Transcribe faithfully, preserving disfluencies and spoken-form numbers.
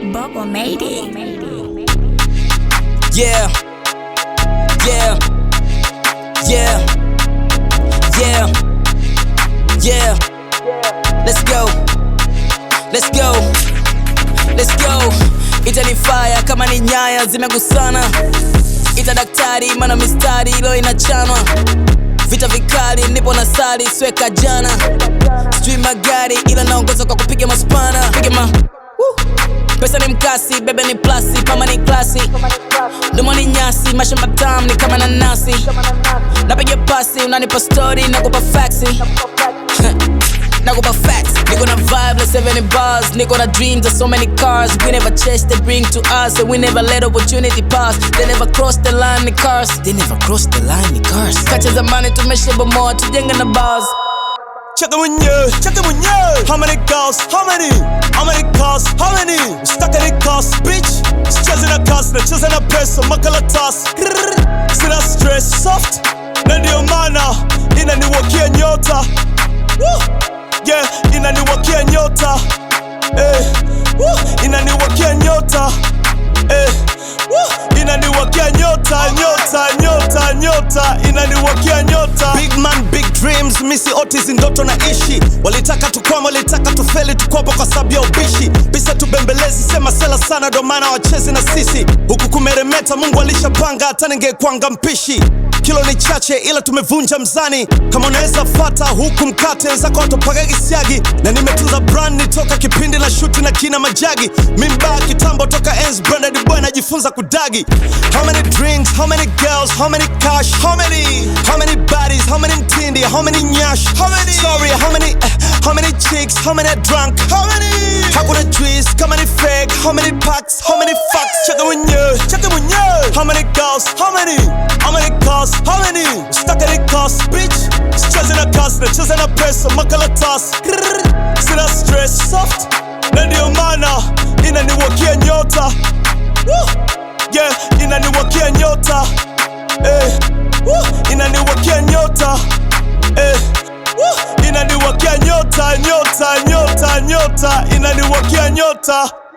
Bubble made it. Yeah, yeah, yeah, yeah, yeah. Let's go, let's go, let's go. Itani fire kama ni nyaya zimegusana. Ita daktari mana mistari ilo inachanwa. Vita vikali nipo na sali sweka jana. Sijui magari ila naongoza kwa kupiga maspana. Piga ma Woo. Pesa ni mkasi, bebe ni plasi, mama ni klasi. Domo ni nyasi, mashamba tamu ni kama nanasi. Napiga pasi, unanipa story, nakupa faxi. Nakupa facts, niko na vibe like seventy bars. Niko na dreams of so many cars. We never chase, they bring to us. And we never let opportunity pass. They never cross the line, the cars. They never cross the line, the cars. Kacha zamani tumeshebomoa, tujenga na bars. Check it when you, check it when you. How many girls, how many? How many cars, how many? Stuck in the cars, bitch. Chasing a cars, na chasing a peso, makala toss. Sina stress, soft. Na ndio maana inaniwakia nyota. Woo. Yeah, inaniwakia nyota. Eh, woo. Inaniwakia nyota. Eh, woo. Inaniwakia nyota, nyota, nyota, nyota. Inaniwakia nyota. Big man, big dreams, misi otis ndoto na ishi. Walitaka tukwama, walitaka tufeli, tukwapo kwa sababu ya ubishi. Bisa tubembelezi, sema sela sana, ndo maana wachezi na sisi. Huku kumeremeta, Mungu alishapanga, hata ningekwanga mpishi. Kilo ni chache ila tumevunja mzani. Kama unaweza fata huku mkate zako watopaga gisiagi. Na nimetunza brand nitoka kipindi na shuti na kina majagi. Mimba kitambo toka ends branded boy najifunza kudagi. How many drinks, how many girls, how many cash, how many How many bodies, how many mtindi, how many nyash, how many Sorry, how many, uh, how many chicks, how many drunk, how many Hakuna juice, kama ni fake, how many packs, how many fucks. Check it when you, check it when you. How many girls, how many, how many cars, how many? Stuck in the cars, bitch. Chasing a cars, na chasing a peso, makala toss. Sina stress, soft. Na ndio maana inaniwakia nyota. Woo. Yeah, inaniwakia nyota. Eh, woo. Inaniwakia nyota. Eh, woo. Inaniwakia nyota, nyota, nyota, nyota. Inaniwakia nyota.